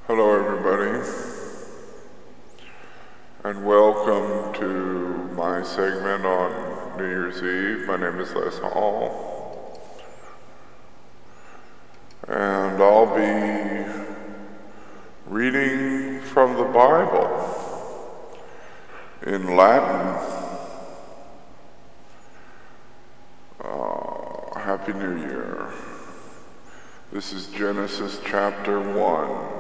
Hello, everybody, and welcome to my segment on New Year's Eve. My name is Les Hall, and I'll be reading from the Bible in Latin. Happy New Year. This is Genesis chapter 1.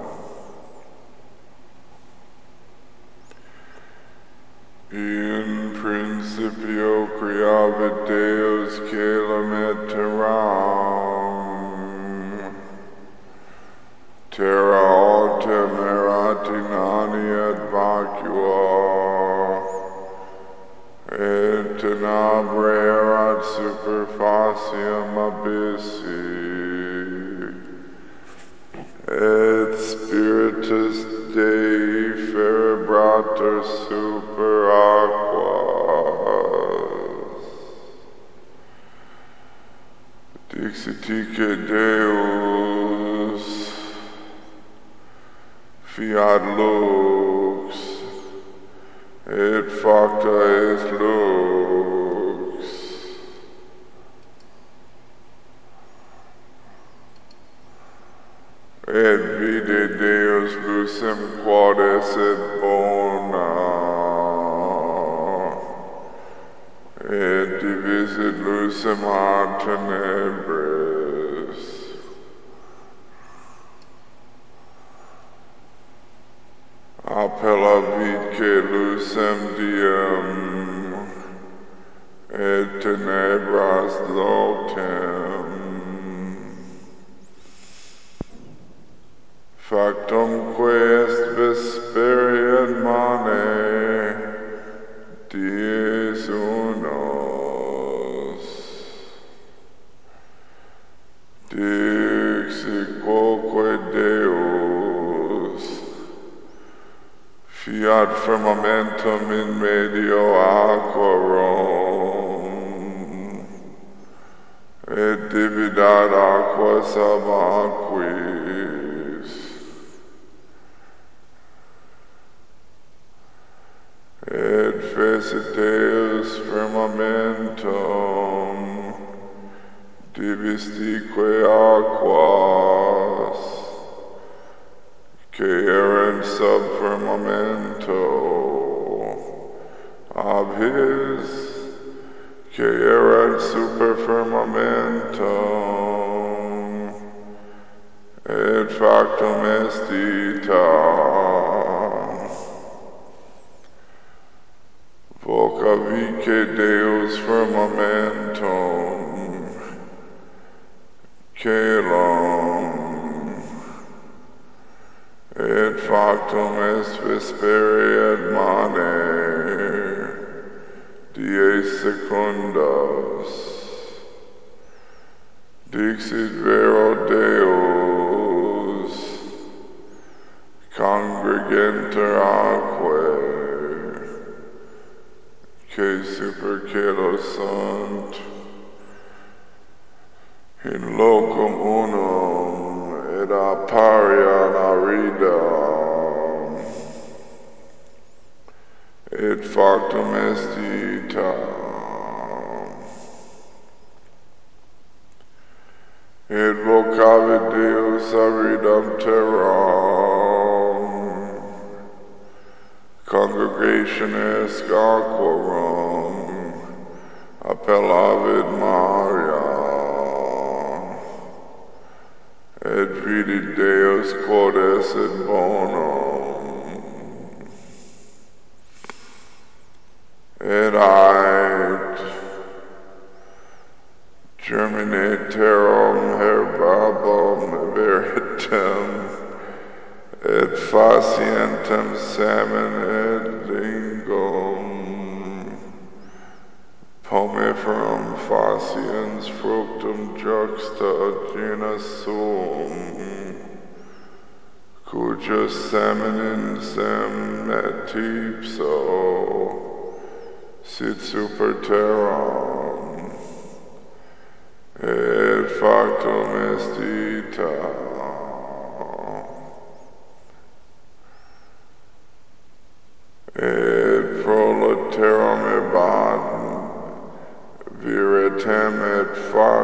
In principio creavit Deus caelum et terram, terra autem erat inani et vacua, et tenebrae erat super faciam abyssi, et spiritus Dei ferebratur super aquas. Dixitique Deus, fiat lux, et facta est lux. Et vide Deus lucem quod esset bona, et divisit lucem a tenebris. Appellavitque lucem diem, et tenebras noctem. Factumque est vespere et mane, dies unos. Dixit quoque Deus, fiat firmamentum in medio aquarum, et dividat aquas ab aquis. Et fecit Deus firmamentum divistique aquas, que erant sub firmamento, ab his, que erant super firmamentum, et factum est ita. Vocavique Deus firmamentum, caelum, et factum est vespere et mane, dies secundas. Dixit vero Deus, congregenter aquae, que super caelo sunt, in locum unum et apparian aridam, et factum est ita. Et vocavit Deus aridam terram, congregation est aquarum, appellavit Maria, et vidit Deus quod esset bonum, et ait germine terram herbabum veritem, et facientem semen et lingum, pomiferum faciens fructum juxta genus suum, cujus semen et ipso sit super terram, et factum est ita.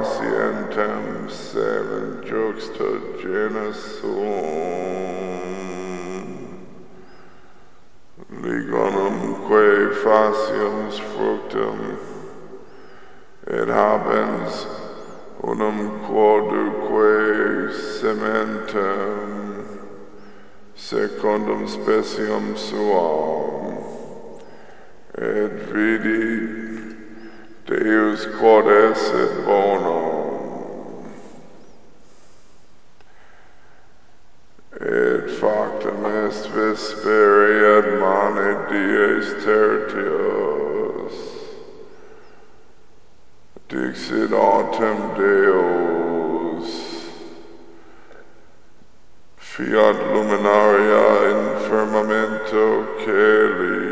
facientem semen juxta genusum, ligonumque faciens fructum, et habens unum quoduque sementem, secundum speciem suam, et vidit Deus quod esset bonum, et factum est vesperi et mane dies tertius, dixit autem Deus, fiat luminaria in firmamento caeli,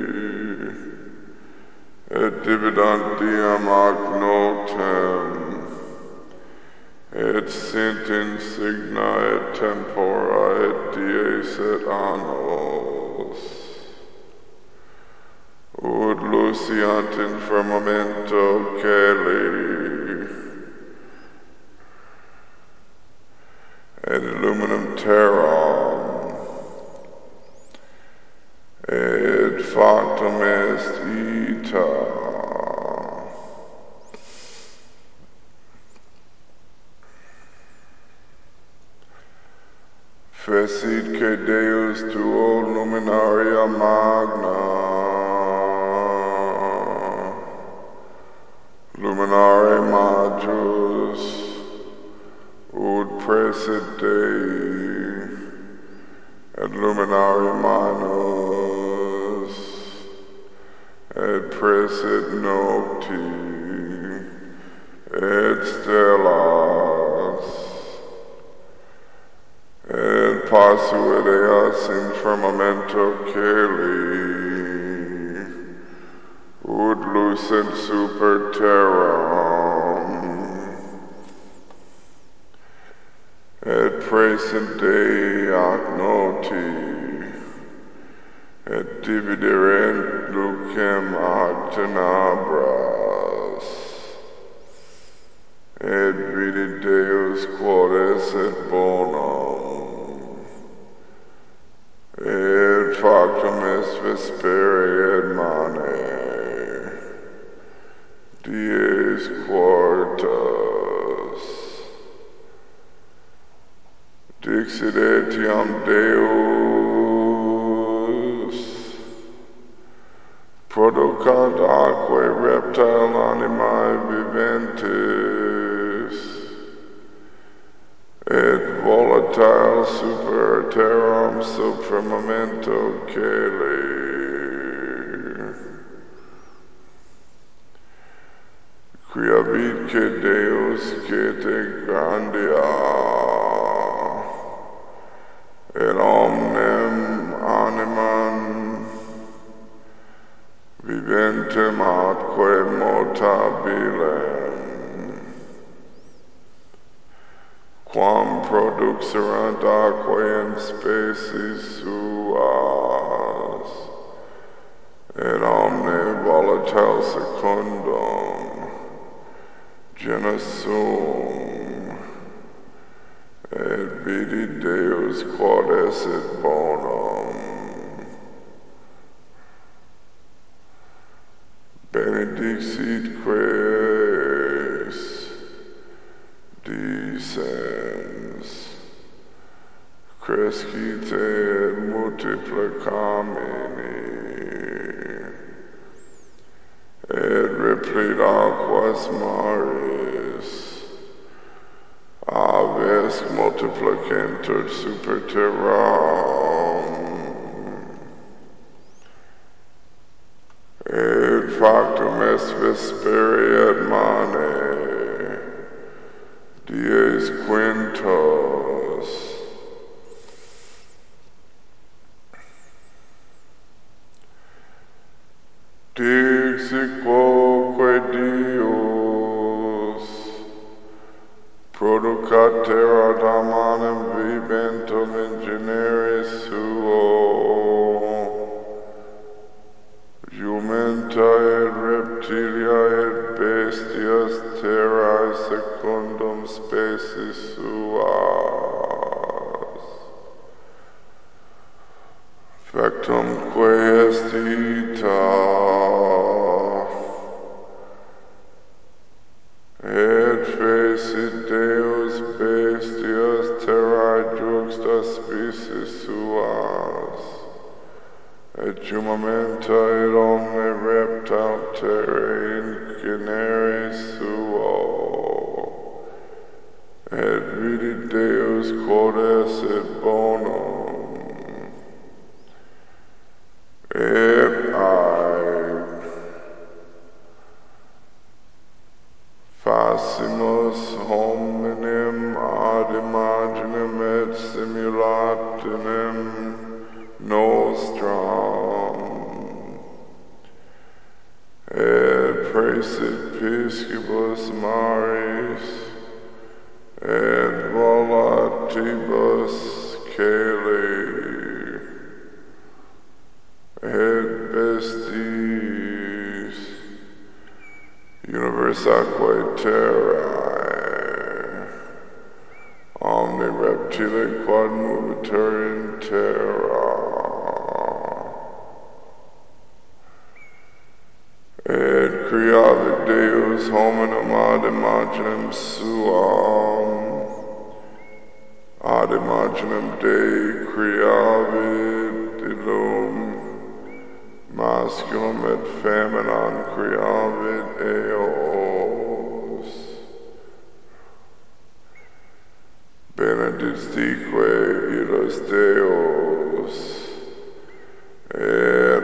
et dividant diem ac notem, et sint insigna et tempora et dies et annos, ut luciant in firmamento caeli, et illuminum terram, et factum est ita. Fecitque Deus tuo luminaria magna, luminare majus, ut praesit Dei, et luminare minus, et praesit nocti, et stellas, et pasuit eas in firmamento caeli, ut lucent super terram, et praesint Dei ac nocti, et dividerent lucem ac tenebras, et vidit Deus quod esset bonum, et factum est vesperi et mane, dies quartus. Dixit etiam Deus, producant aquae reptile animae viventis, et volatile super terram sub firmamento caeli. Quia vidque Deus cete grandia, et omnem animam viventem atque motabilem, quam produxerant aquae in species suas, et omne volatile secundum genus suum, et vidit Deus quod esset bonum. Benedixit quaes dicens, crescite et multiplicamini, et replit aquas maris, aves multiplicentur super terram, et factum est vesperi et mane, dies quintos. Dixit quoque Deus producat terra manem viventum in genere suo, jumenta et reptilia et bestias terrae Factumque est ita, et fecit Deus bestias terrae juxta species suas, et humamenta et omne reptile terrae in genere suo, et vidit Deus quod esset bonum, et facimus hominem ad imaginem et simulationem nostram, et praesit piscibus maris, et volatibus caeli, et bestis universaque terrae, omni reptile quod movetur in terra, et creavit Deus hominum ad imaginem suam, ad imaginem Dei creavit illum, masculum et femininam creavit eos. Benedictique illos Deus, et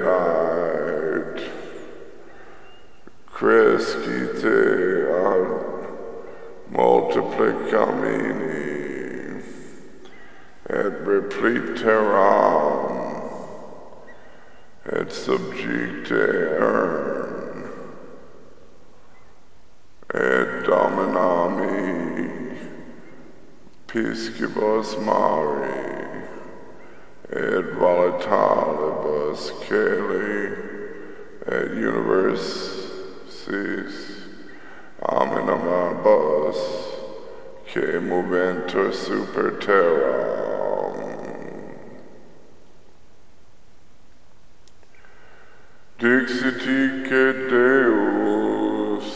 crescite ad multiplicamini, et repliteram, et subjicere, et dominami piscibus mari, et volatilibus caeli, et universis omnibus que moventur super terram. Dixitique Deus,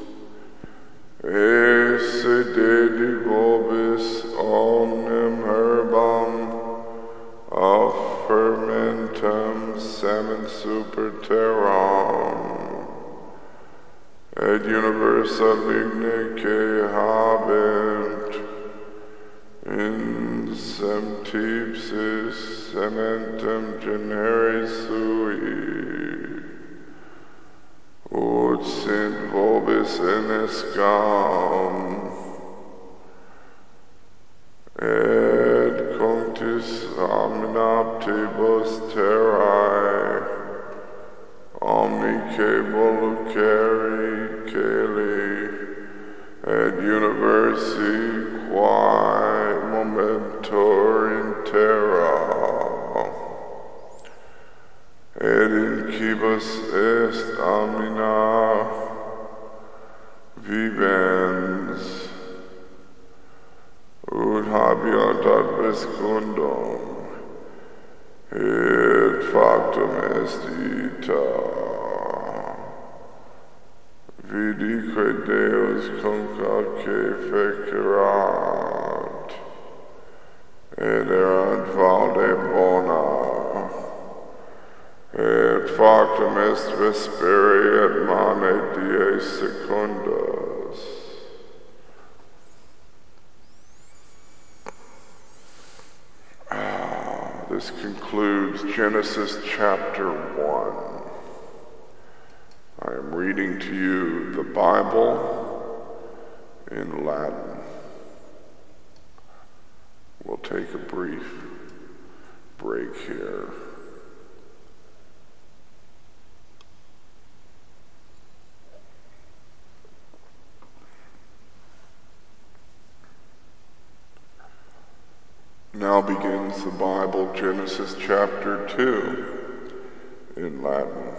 esse dedi vobis omnem herbam of fermentem semen super terram, et universa ligne que habent in semtipsis sementem genere sui, ut sint vobis enescam, et cunctis omnipotibus terrae, omnique volucere caeli, et universi quae moventur in terra, et incibus est omnia vivens, ut habeant ad vescundum, et factum est ita. Vidique Deus concaque fecerat, et erant valde bona, et factum est vespere et mane die secundas. This concludes Genesis chapter 1. I am reading to you the Bible in Latin. We'll take a brief break here. Now begins the Bible, Genesis chapter 2, in Latin.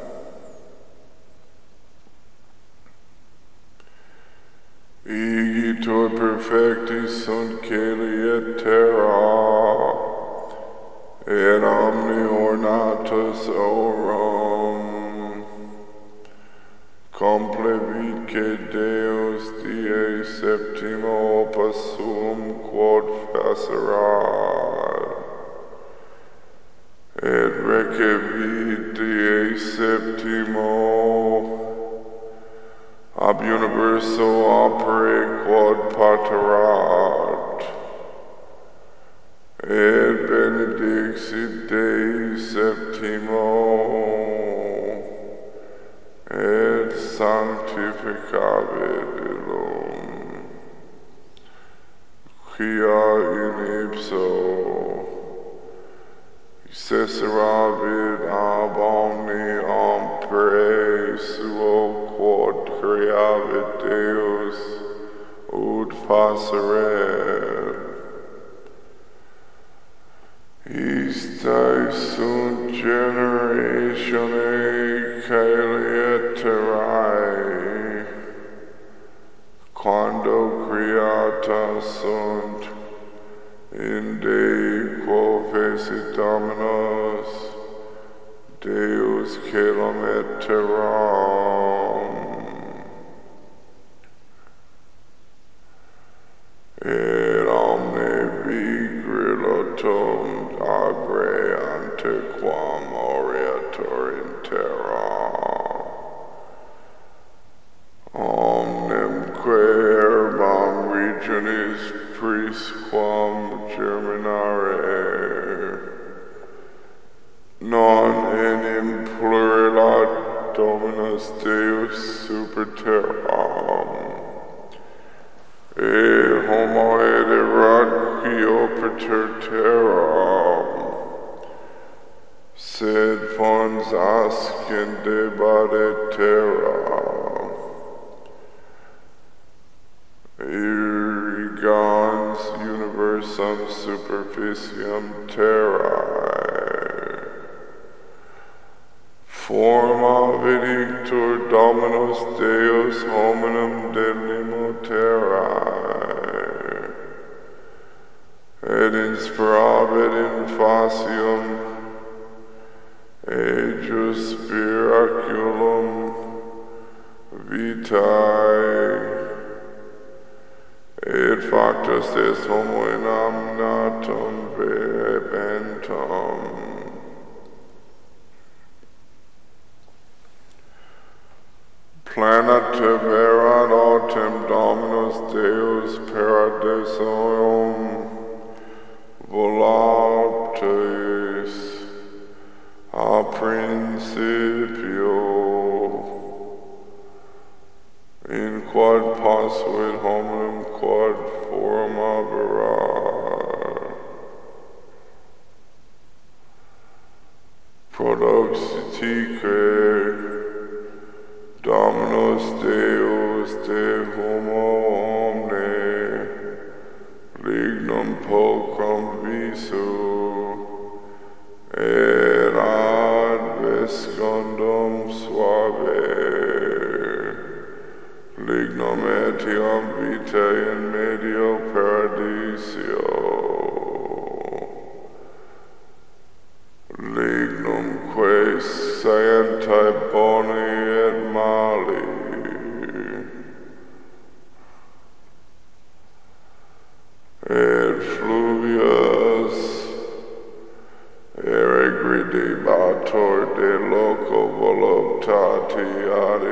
Igitur perfecti sunt caeli et terra, et omnior ornatus aurum, complevique Deus die septimo opus suum quod facerat, et requevit die septimo ab universo opere quod paterat, et benedixit Dei septimo, et sanctificavit illum, quia in ipso ceseravit ab omni opere suo quod creavit Deus ut faceret. Istae sunt generatione caelieterae, quando creata sunt in Dei quo fecit Dominus, Deus caelum et terram, et omne vigrilotum agre antequam aureatur in terra, omnemque herbam regionis prisquam germinare, non enim plurilat Dominus Deus super terram, et homo erat qui opeter terram, sed fons ascendebat terra, irrigans universum superficium terrae, forma vidictur Dominus Deus hominum de limo terrae, et inspiravit in facium ejus spiraculum vitae, et factus est homo inamnatum vehementum. Planetaverat autem Dominus Deus paradisum voluptas a principio, in quod posuit hominum quod forma verat, produxitique Dominus Deus de homo omne lignum pulchrum visu, et ad viscondum suave lignum etiam vitae in medio paradisio, lignum quae scientiae boni et mali, et fluvius regridebatur de loco voluptati ad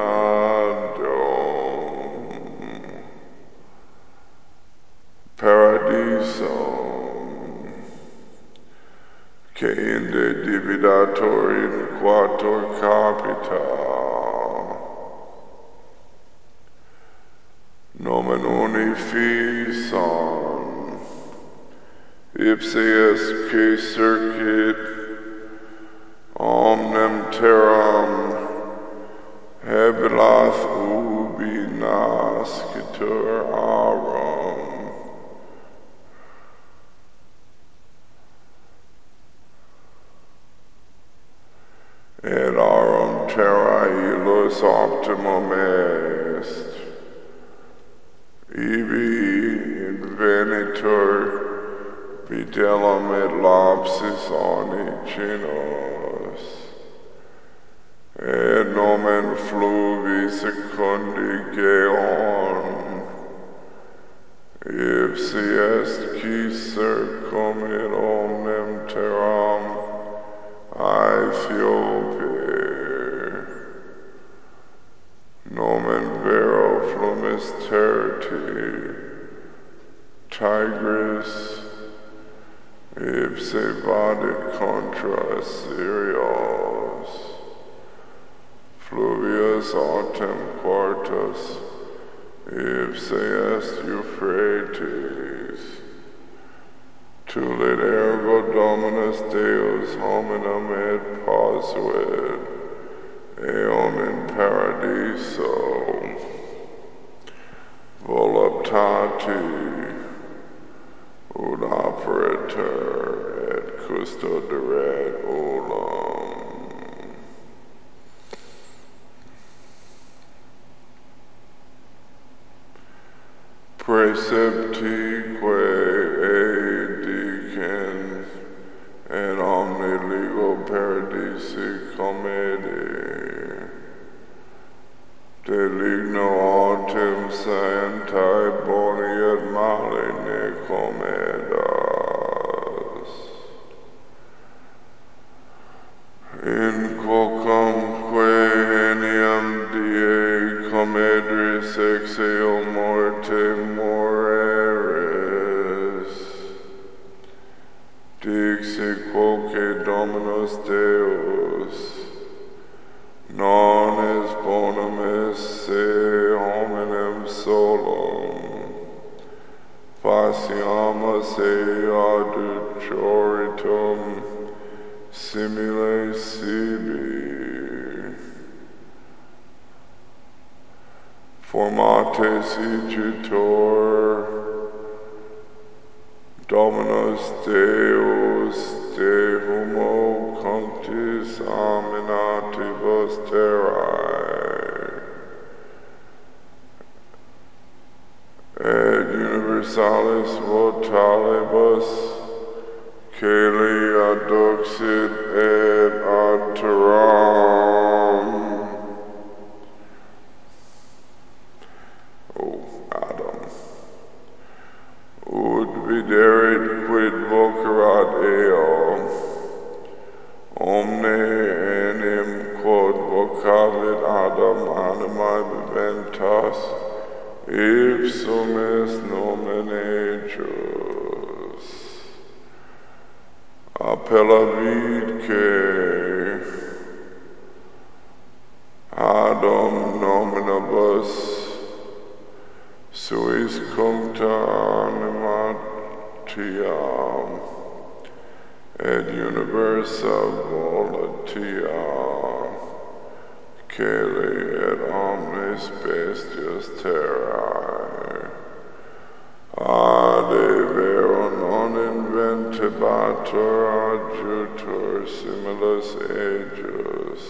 ignadum paradisum, que inde dividatur in quator capita, nomen uni fison, ipse est que circit omnem terram hebilath ubi nascitur arum, et arum terra illus optimum est, ibi invenitur Vitellum et lapsis onichinos, et nomen fluvi secundi geon, ipsi est qui circumit omnem terram Aethiope, nomen vero flumis terti, Tigris, ipse vadit contra Syrios, fluvius autem quartus, ipse est Euphrates, tulit ergo Dominus Deus hominum et posuit, eum in paradiso, voluptati, ut operator et custoderet olam. Preceptique edicens et omni ligo paradisi comedi, de ligno autem sanctae boni et mali ne comedas. In quocumque eniam die comedris ex eo morte moreris, dixi quoque Dominus Deus, non est bonum esse hominem solum, faciamus ei adductoritum simile sibi, formates igitur Dominus Deus de humo cunctis aminatibus terrae, et universalis votalibus celi adduxit et ad terram. O Adam, ut viderit quid vocerat eo, omne enim quod vocavit Adam animae viventas, ipsum est nomen ejus. Appellavitque Adam nominibus suis cuncta animatiam et universa volatia celi et omnes bestias terrae ad vero non inventibatur adjutor similis ejus,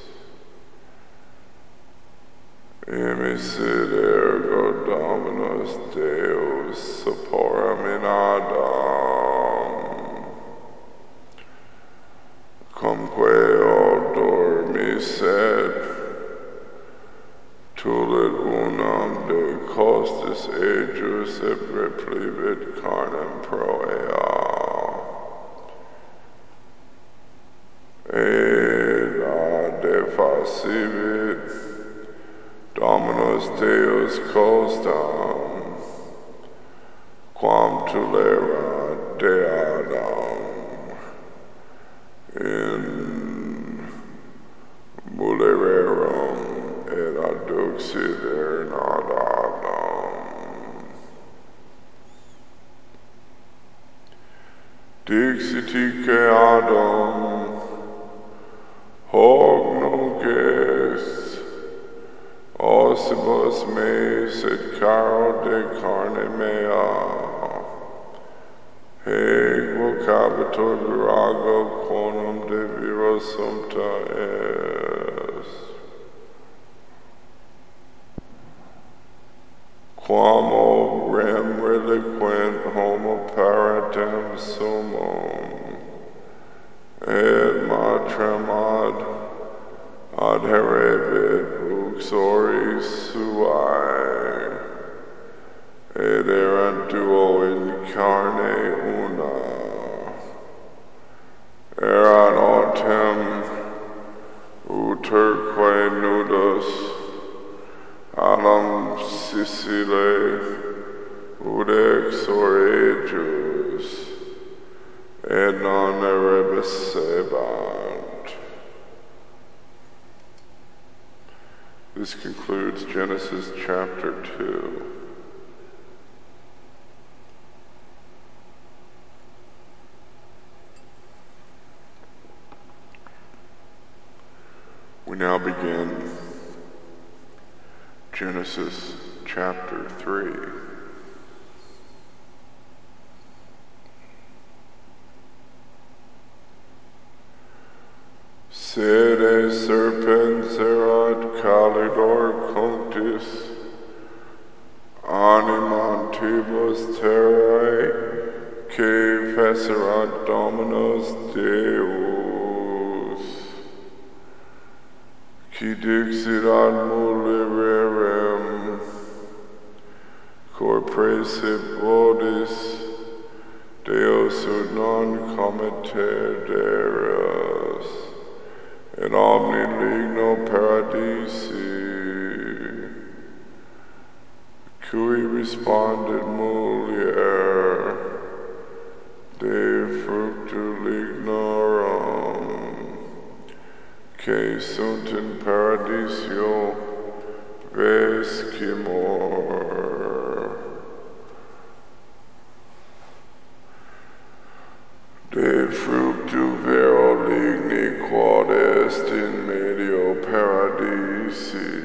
imisit ergo Dominus Deus supporum in Adam, cumque dormisset, tulit unam de costis ejus et replevit carnem pro ea, et ad defacivit Dominus Deus costam, quam tulerat de Adam, in mulierum et adduxit in ad Adam. Dixitique Adam, hoc nunc est, ossibus meis et caro de carne mea, hec vocabitur virago quonum de viro sumpta est. Quam ob rem reliquent homo paratem sumum, et matrem adherevit uxori suae, et erant duo in carne una, erat autem uterque nudus, alam Sicile ut exore ejus, et non erebesebant. This concludes Genesis chapter 2. We now begin Genesis chapter 3. Sede serpens erat calidor cunctis animantibus terrae, que fecerat Dominus Deus, qui dixit ad mulierem, cor praecipodis Deus ut non committeris, et omni ligno paradisi, cui respondit mulier, de fructu lignorum, que sunt in paradisio vescimur, de fructu vero ligni quod est in medio paradisi,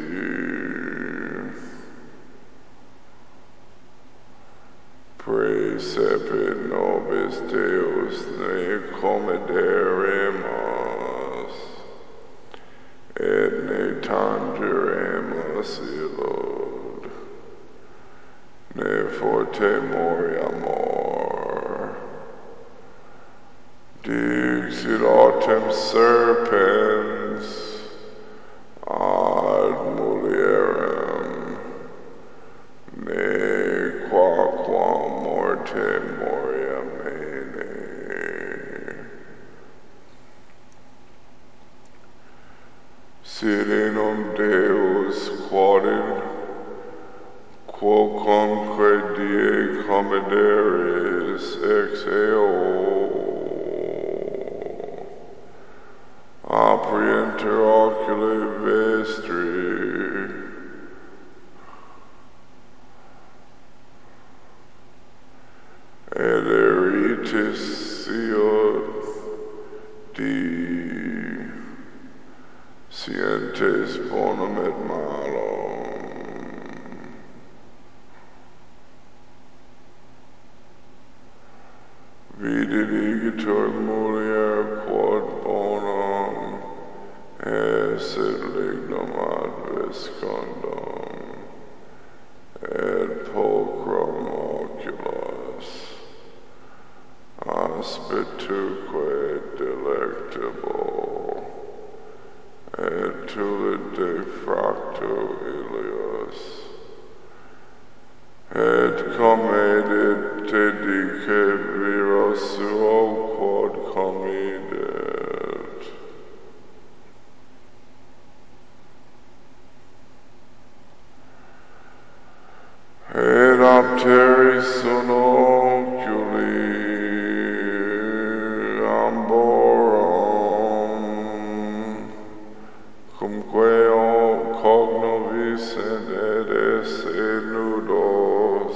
praecepit nobis Deus ne comederemus, et ne tangeremus illud, ne forte moriamur. Dixit autem serpens ad mulierem, ne quaquam morte moriamene. Sidinum Deus quodin quocumque die comederis ex eo, aprienter oculi vestri, et eritis siot di scientes bonum et malum. Vidit igitur mulier quod bonum esit lignum ad viscondum, et pulchrum oculos, aspituque delectable, et tulit de fracto ilios, et comedit te dice viro suo quod comedit. Et apteris sunt oculi amborum, cumque cognovissent et esse nudos,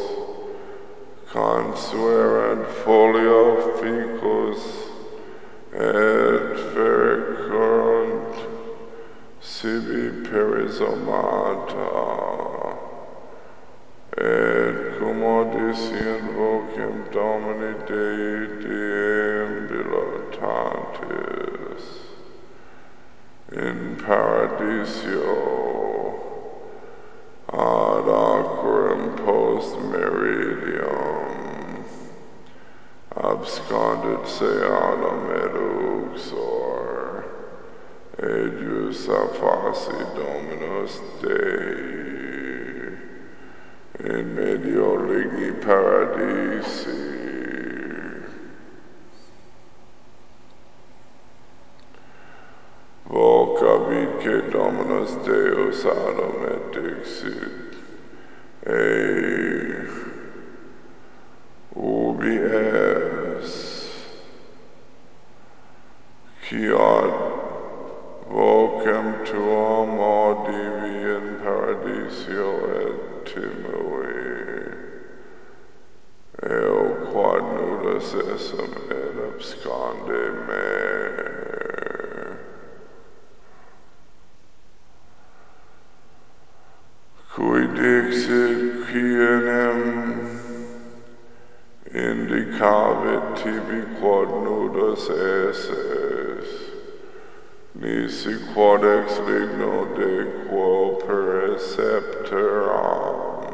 consuerant folia ficus, et fericunt sibi perizomata, et cum audiscient vocem Domini Dei deambulantis in paradisio ad aquarum post meridium abscondit seanum et uxor, ejus afasi Dominus Dei, in medio ligni paradisi. Vocavitque Dominus Deus adum et dixit, ubi es, quiot vocem tuum audivi in paradisio et timui, eo quod nudus esum et absconde me. Cui dixit quienem indicavit tibi quod nudus eses, nisi quod ex ligno de quo per scepteram,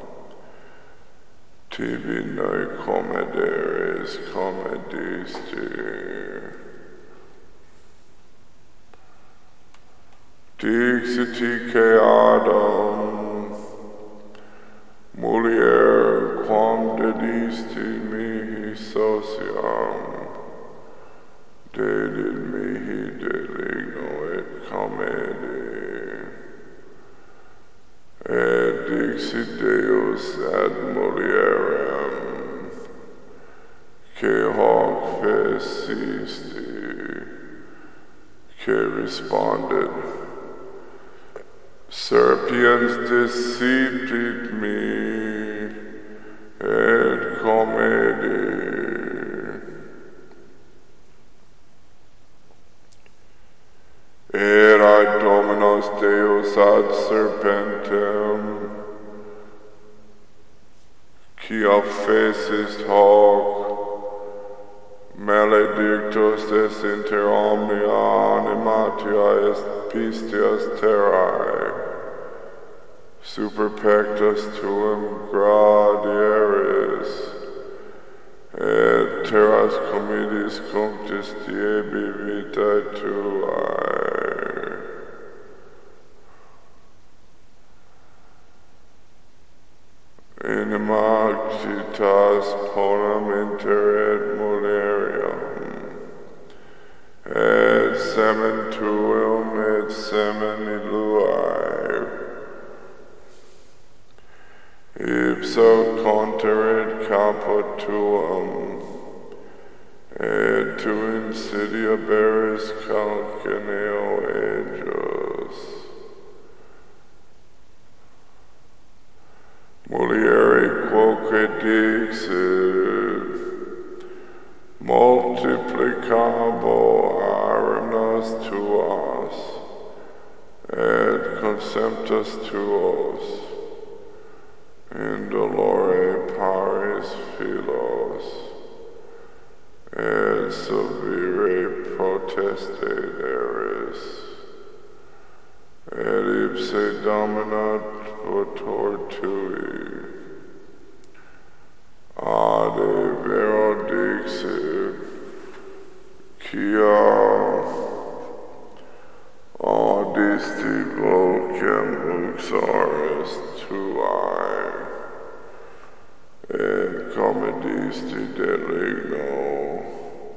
tibi noi comederis comedisti. Dixit Adam, mulier quam dedisti mihi sociam, dedit mihi de ligno et comedi. Et dixit Deus ad mulierem, que hoc fecisti, que respondit, Serpiens decipit me, et comedi. Erat Dominus Deus ad serpentem, quia fecis hoc, maledictus est inter omnia animatia est bestias terrae, super pectus tuum gradieris, et terras comedis cunctis diebi vitae tuae. Inima citas polem inter et mulierem, et semen tuum et semen illuae, ipso conterit caput tuum, et tu insidia beris calcineo ejus. Mulieri quoque dixit, multiplicabo arenas tuas, et conceptus tuos, in dolore pares philos, et severe proteste eris, et ipse dominat votor tui. Ade vero dixit, quia audisti vocem uxoris tuae, et comedisti de ligno,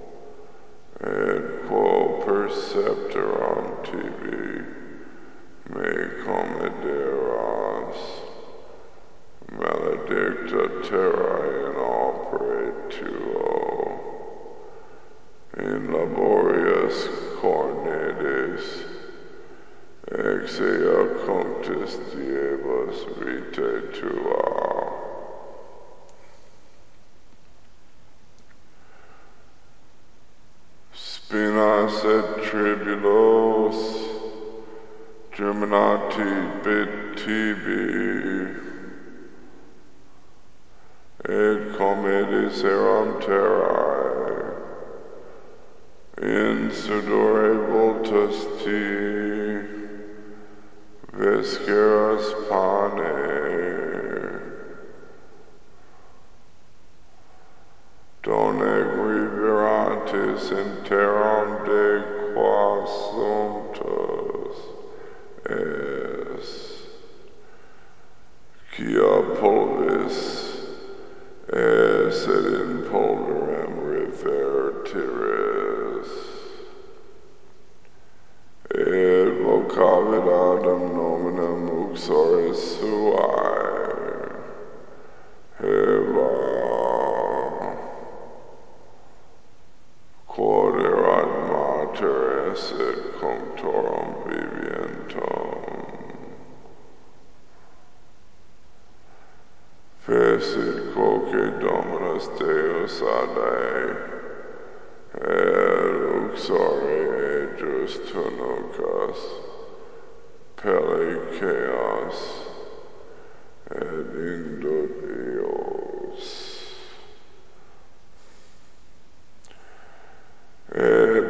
et quo percepteram tibi me comederas, maledicta terrae in opere tuo, in laborias cornetis, ex ea cunctis diebus vitae tua. Spinas et tribulos germinati bit tibi, et comedis eram terrae, in sudore voltus ti, visceras pane, donegri gratis interam de quassumptus es, quia pulvis sed in pulverem revertiris, et vocavit adem nominum uxoris suae, Heva, quod erat mater esit cunctorum vivientum, fecit quoque Dominus Deus ade, et uxore ejus tunucas, pelicaeos, et indut eos. Et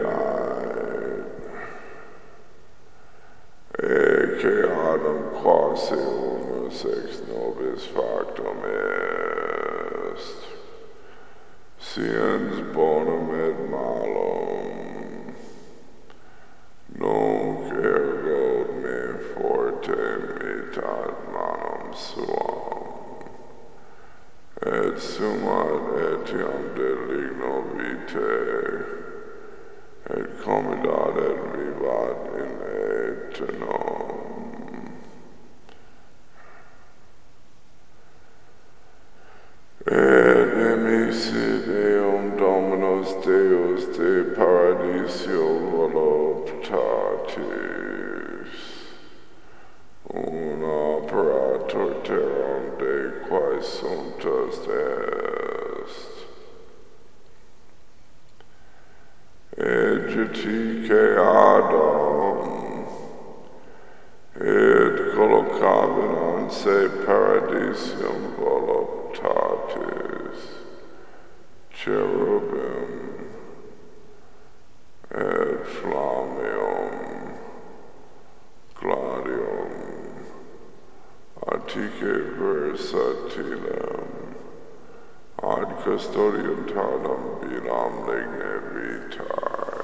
ecce adem quasi unus ex nobis factum est, sciens bonum et malum, nunc ergo me forte mitat manum suam, et sumat etiam de ligno vitae, et commodat et vivat in aeternum. Et emisit eum Dominus Deus de paradisio voluptatis, un operator terram de quae sumptus est, et judice adum, et collocavit an se paradisium voluptatis, cherubim, et flammeum, gladium, attique versatilem, ad custodientatem bilam ligne vitae.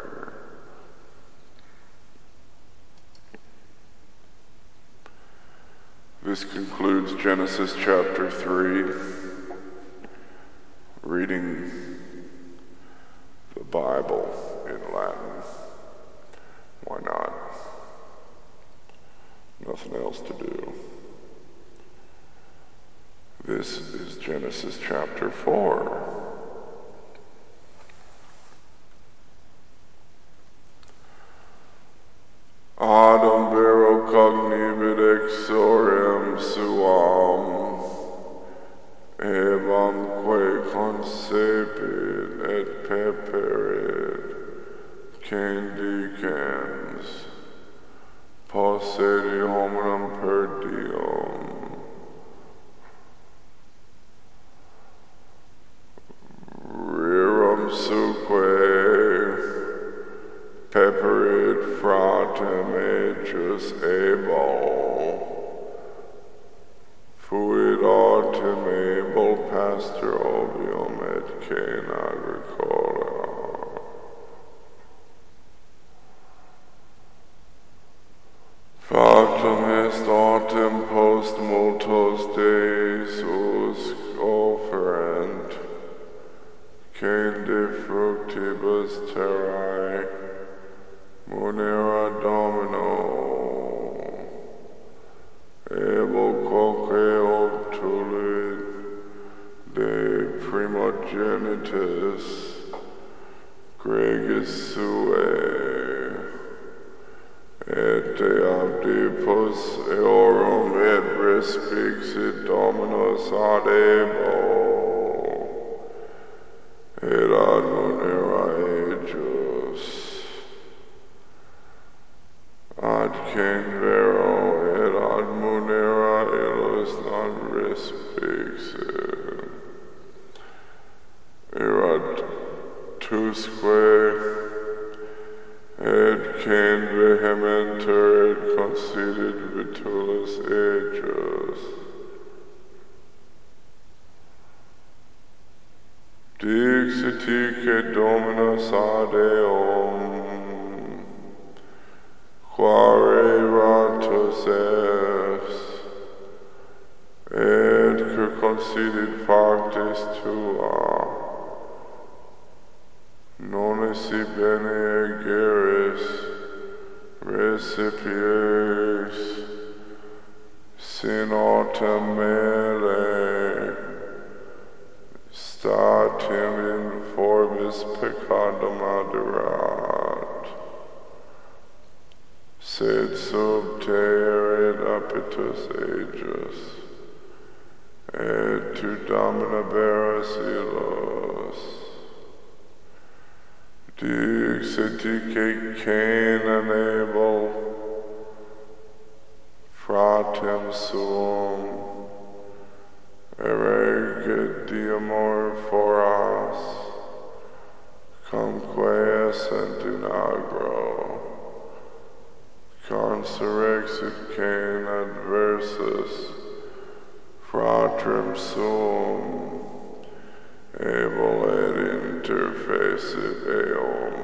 This concludes Genesis chapter 3, reading the Bible in Latin. Why not? Nothing else to do. This is Genesis chapter 4. Adum vero cognibit exorem suam, evamque concepit et peperit, candicans, possedi hominum per diem, rerum suque peperit fratem ejus Abel, fuit autem Abel pastor ovium et Cain agricola. Factum est autem post multos days usque offerent, Cain de fructibus terrae munera Domino, Abel quoque obtulit de primogenitus gregis suae, et de abdipus eorum et respixit Dominus ad Abel, et ad munera ejus, ad Cain vero et ad munera illus non respixit, erat tusque et Cain vehementer et concedit vitulus ejus. Dixit dixitque Dominus ad eum, quare ratus est, et circumcidit factis tua, non esse bene egeris, recipies, sin autem mele, statim informis peccandum aderat, sed sub te erit apetus aegis, et tu domina veras illos. Dixitque Cain and Abel, fratem suum, erigit diamor foras, cumque essent in agro, consurrexit Cain adversus, fratrem suum, Abel et interfacit eum.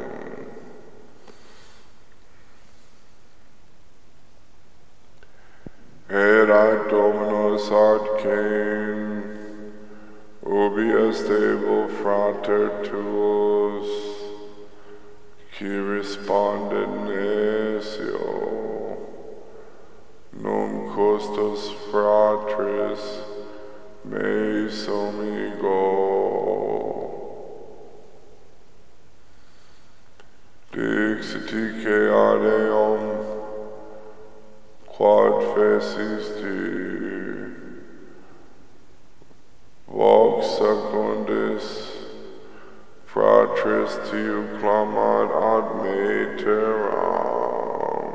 Et ad Dominus ad Cain, ubi est Abel frater tuus, qui responded nescio, num custos fratris meis omigo. Dixitque ad eum, quod fecisti, vox secundis, fratris tiu clamat ad me terram.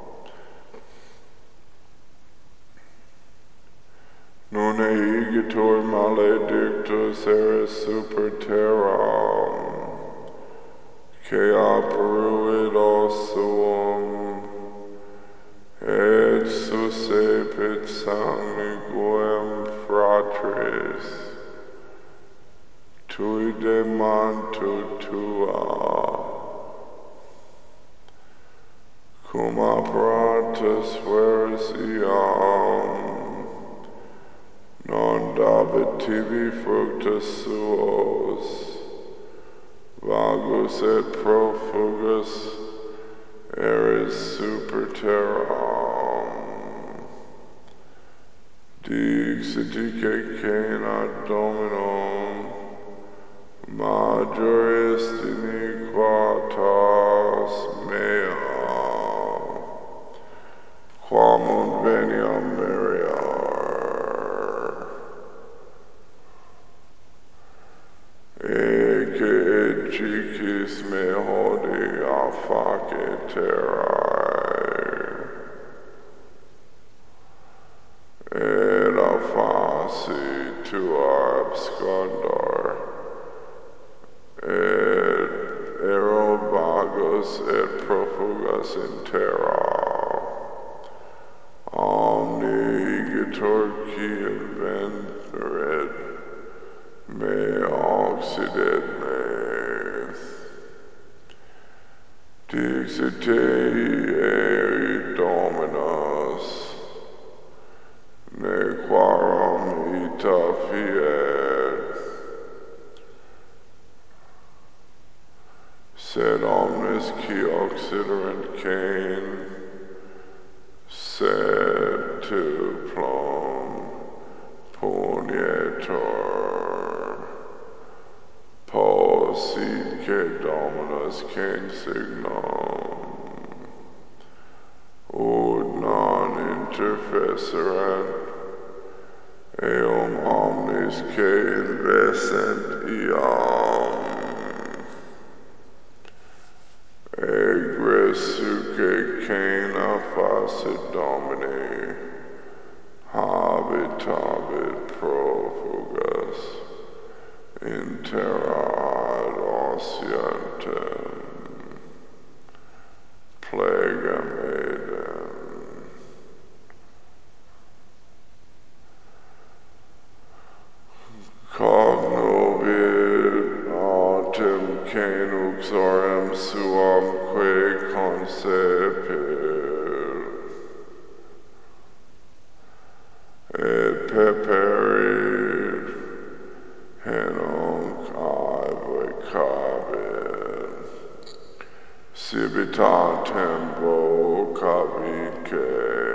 Non eigitur maledictus eris super terram, que aperuit os suum, et suscepit sanguinem fratris, tui de mantu tua, cum apparatus veris iam, non dabit tibi fructus suos, vagus et profugus eris super terram. Dixitque Cain ad Dominum, major est iniquitas mea, quam ut veniam meriar, ecce et cicis me hodie afface terrae, et a faci tua abscondar, et ero vagus et profugus in terra, omni igitur qui inveneret me occidet me. Dixite eri Dominus, nequarum ita fiet, sed omnes qui occiderent Cain, sed tu plum punietur, positque Dominus Cain signum, ut non interfecerent eum omnis que invescent iam, egres suque Cain facit Domini, habitabit profugus in terra ad occidentem, plegam edem. Cognovit autem uxorem suam que concepit, et peperit henunc advocabit, civitatem vocabitque,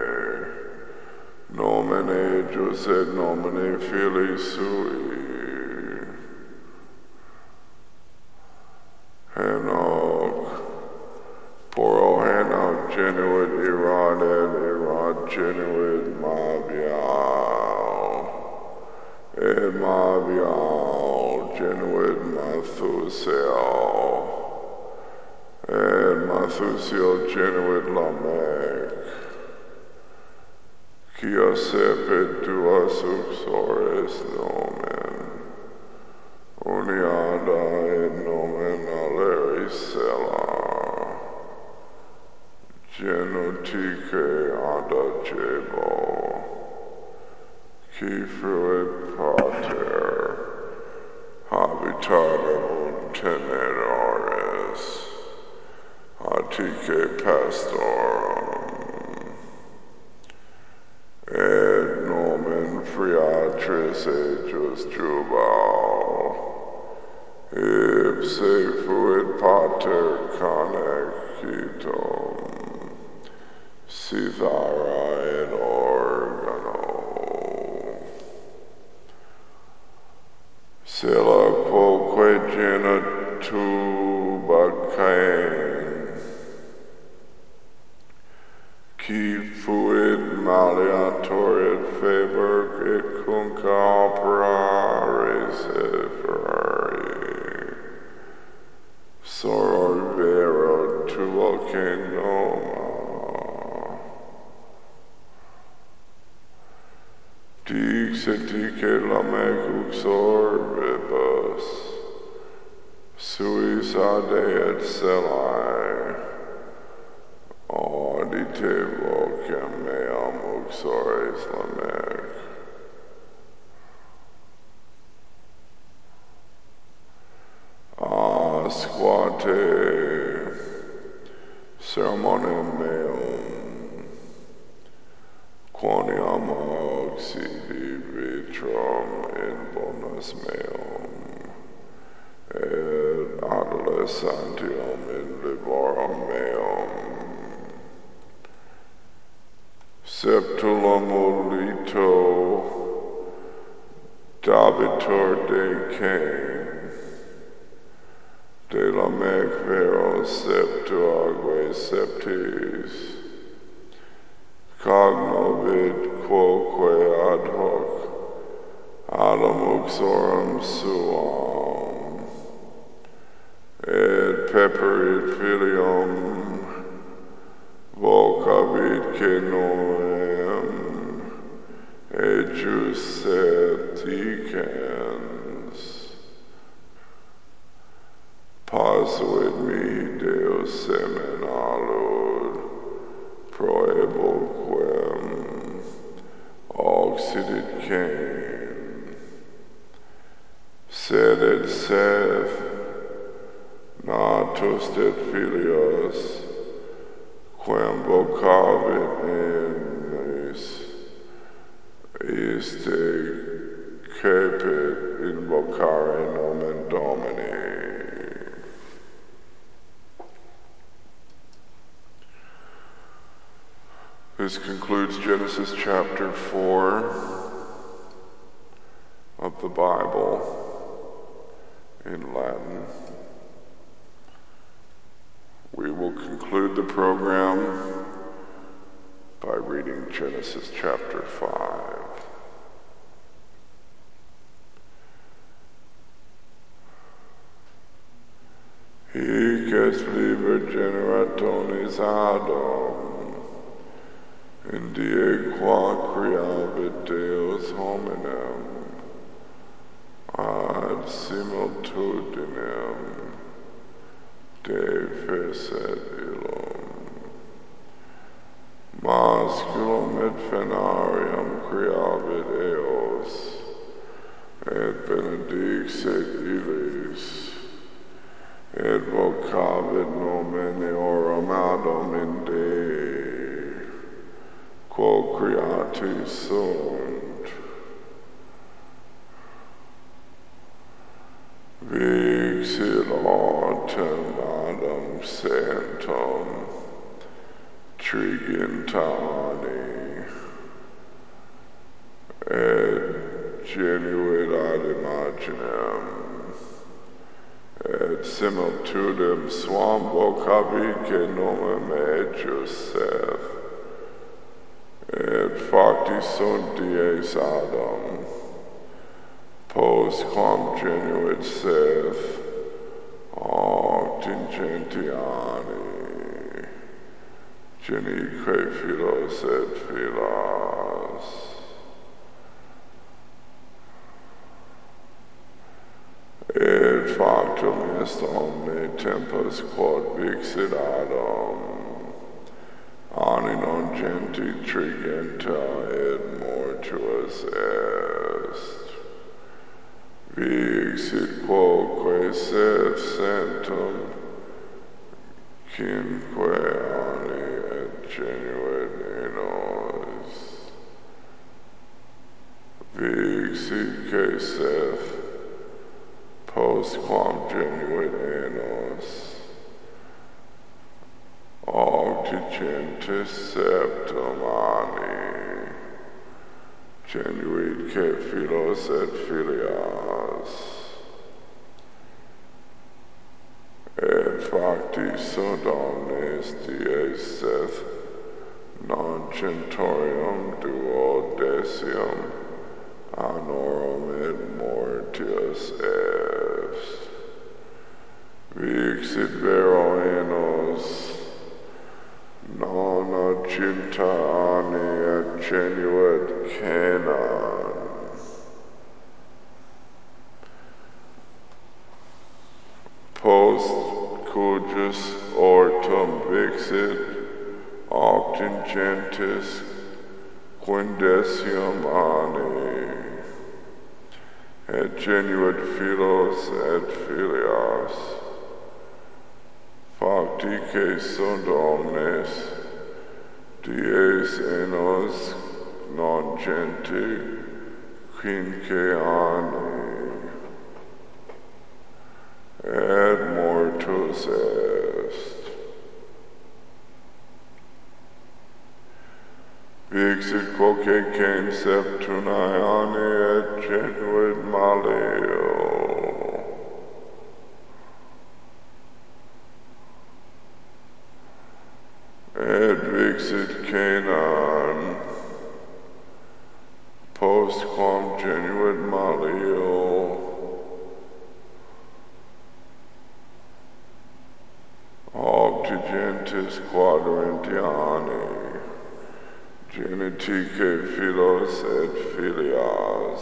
nomen ejus et nomine Filii sui, Henoch, poro Henoch genuit Irad et Irad genuit Mabial, et Mabial genuit Mathusiel, et Mathusiel genuit Lamech, quia sepit duas uxores nomen, uniada et nomen Alericella, genutique adagebo, qui fruit pater habitatum tenedores, attique pastorum, et nomen Friatris ejus Jubal, ipse fuit pater canecitum, Cithara et organo. Sella quoque genituba Cain, qui fuit maleator et feber et cunca opera receferari, soror vero tua kingdoma, dixetique Lamech uxoribus, suis ade et cellae, audite vocem meam uxores Lamech. Asquate sermonem meum, quoniam auxili vitrum in bonus meum, et adolescentium in liborum meum, septulum ulito dabitur de Cain, de Lamech vero septuaque septis, cognovit quoque ad hoc Adam uxorem suam, et peperit filium vocabitque noem ejus septicens, pasuit mihi Deus semen alud, proeboquem auxidit Cain, sed et Seth natus et filios, quem vocavit innis, iste cepit invocare nomen Domini. This concludes Genesis chapter 4 of the Bible in Latin. We will conclude the program by reading Genesis chapter 5. Hic est liber generatonis Adam, in die qua creavit Deus hominem, ad similitudinem Dei fecit illum. Masculum et fenarium creavit eos, et benedixit illis, et vocavit nomen eorum Adam in Dei, quo creati sunt, vixit autem Adam sanctum triginta anni, et genuit ad imaginem, et similitudem suam vocavique nomen ejus sed, et facti sunt dies Adam, post quam genuit sed, octingenti anni, genique filos et filas. Et factum est omne tempus quod vixit Adam, anni non genti trigenta et mortuus est. Vixit quoque sed centum quinque anni et genuit in nos. Vixit que sed post quam genuit enos, octigentis septem anni, genuit que filos et filias, et facti sunt omnes dies sed non centurium duodecim annorum et mortius est. Vixit vero enos nonagenta anni et genuit Canaan. Post cujus ortum vixit octingentis quindecim anni, et genuit filos et filias. Facti que sunt omnes dies enos non genti quinque anni, et mortus est. Vixit quoque came septunae anni et genuit Malio. Et vixit Canaan, post quam genuit Malio, octigentis quadrinti anni, genitque filos et filias,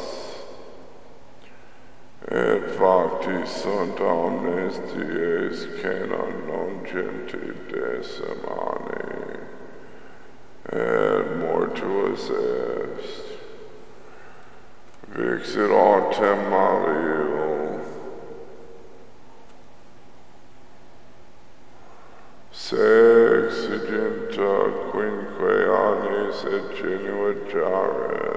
et facti sunt omnes dies Canaan non genti decim anni, et mortuus est. Vixit autem Malio, sexaginta quinque annis et genuit Jared.